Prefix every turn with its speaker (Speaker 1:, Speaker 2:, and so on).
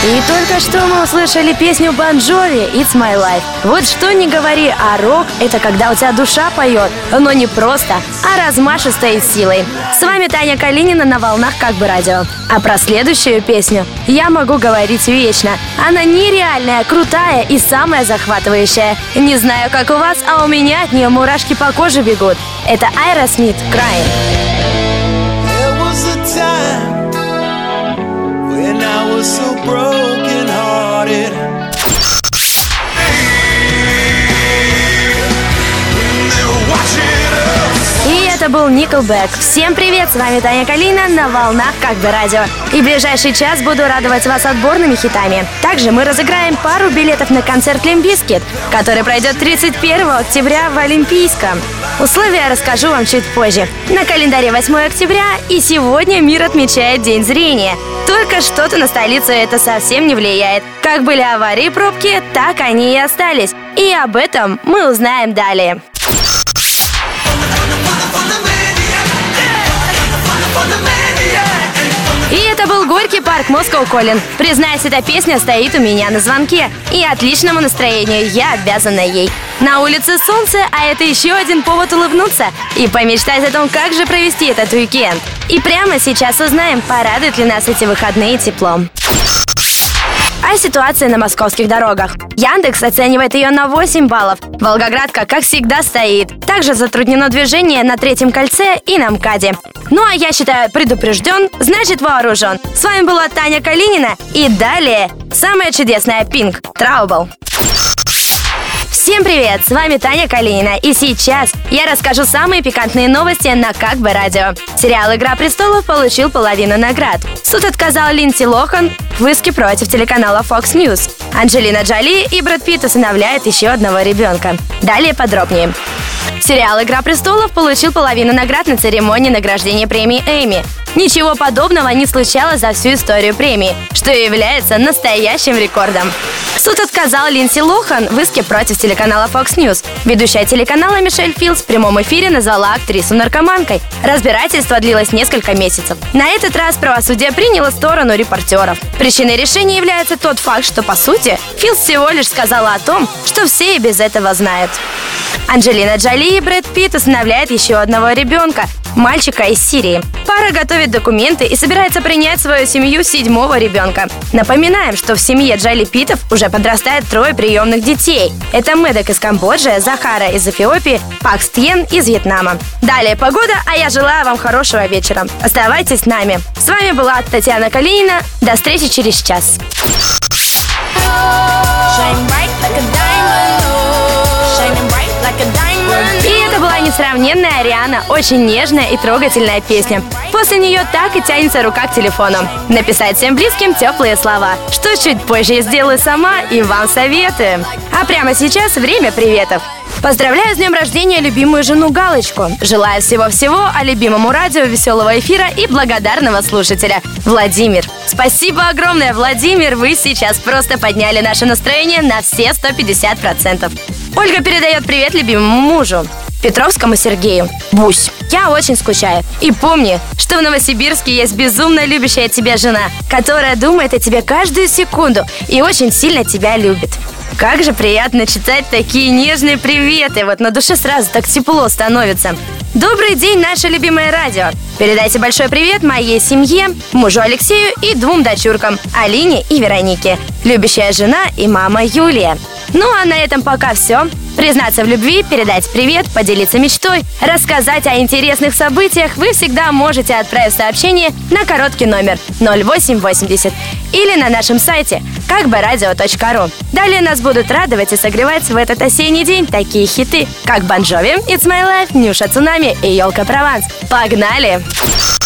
Speaker 1: И только что мы услышали песню Bon Jovi «It's My Life». Вот что ни говори, а рок — это когда у тебя душа поет, но не просто, а размашисто и силой. С вами Таня Калинина на волнах Как бы радио. А про следующую песню я могу говорить вечно. Она нереальная, крутая и самая захватывающая. Не знаю, как у вас, а у меня от нее мурашки по коже бегут. Это Aerosmith «Crying».
Speaker 2: So broken hearted.
Speaker 1: И это был Nickelback. Всем привет, с вами Таня Калина на волнах Как бы радио. И в ближайший час буду радовать вас отборными хитами. Также мы разыграем пару билетов на концерт Limp Bizkit, который пройдет 31 октября в Олимпийском. Условия расскажу вам чуть позже. На календаре 8 октября, и сегодня мир отмечает День зрения. Только что-то на столицу это совсем не влияет. Как были аварии и пробки, так они и остались. И об этом мы узнаем далее. И это был Горький парк Moscow Calling. Признаюсь, эта песня стоит у меня на звонке. И отличному настроению я обязана ей. На улице солнце, а это еще один повод улыбнуться и помечтать о том, как же провести этот уикенд. И прямо сейчас узнаем, порадуют ли нас эти выходные теплом. А ситуация на московских дорогах. Яндекс оценивает ее на 8 баллов. Волгоградка, как всегда, стоит. Также затруднено движение на Третьем кольце и на МКАДе. Ну а я считаю, предупрежден, значит вооружен. С вами была Таня Калинина. И далее самое чудесное Pink Trouble. Всем привет, с вами Таня Калинина, и сейчас я расскажу самые пикантные новости на Как бы радио. Сериал «Игра престолов» получил половину наград. Суд отказал Линдси Лохан в иске против телеканала Fox News. Анджелина Джоли и Брэд Питт усыновляют еще одного ребенка. Далее подробнее. Сериал «Игра престолов» получил половину наград на церемонии награждения премии Эмми. Ничего подобного не случалось за всю историю премии, что является настоящим рекордом. Суд отказал Линдси Лохан в иске против телеканала Fox News. Ведущая телеканала Мишель Филдс в прямом эфире назвала актрису наркоманкой. Разбирательство длилось несколько месяцев. На этот раз правосудие приняло сторону репортеров. Причиной решения является тот факт, что, по сути, Филдс всего лишь сказала о том, что все и без этого знают. Анджелина Джоли и Брэд Питт усыновляют еще одного ребенка, мальчика из Сирии. Пара готовит документы и собирается принять в свою семью 7-го ребенка. Напоминаем, что в семье Джоли Питтов уже подрастает 3 приемных детей. Это Мэддок из Камбоджи, Захара из Эфиопии, Пакс Тьен из Вьетнама. Далее погода, а я желаю вам хорошего вечера. Оставайтесь с нами. С вами была Татьяна Калинина. До встречи через час. И это была несравненная Ариана, очень нежная и трогательная песня. После нее так и тянется рука к телефону. Написать всем близким теплые слова, что чуть позже я сделаю сама и вам советую. А прямо сейчас время приветов. Поздравляю с днем рождения любимую жену Галочку. Желаю всего-всего, а любимому радио веселого эфира и благодарного слушателя Владимир. Спасибо огромное, Владимир, вы сейчас просто подняли наше настроение на все 150%. Ольга передает привет любимому мужу Петровскому Сергею. Бусь, я очень скучаю. И помни, что в Новосибирске есть безумно любящая тебя жена, которая думает о тебе каждую секунду и очень сильно тебя любит. Как же приятно читать такие нежные приветы. Вот на душе сразу так тепло становится. Добрый день, наше любимое радио. Передайте большой привет моей семье, мужу Алексею и 2 дочуркам, Алине и Веронике. Любящая жена и мама Юлия. Ну а на этом пока все. Признаться в любви, передать привет, поделиться мечтой, рассказать о интересных событиях вы всегда можете, отправив сообщение на короткий номер 0880 или на нашем сайте какбырадио.ру. Далее нас будут радовать и согревать в этот осенний день такие хиты, как Bon Jovi, It's My Life, Нюша Цунами и Елка Прованс. Погнали!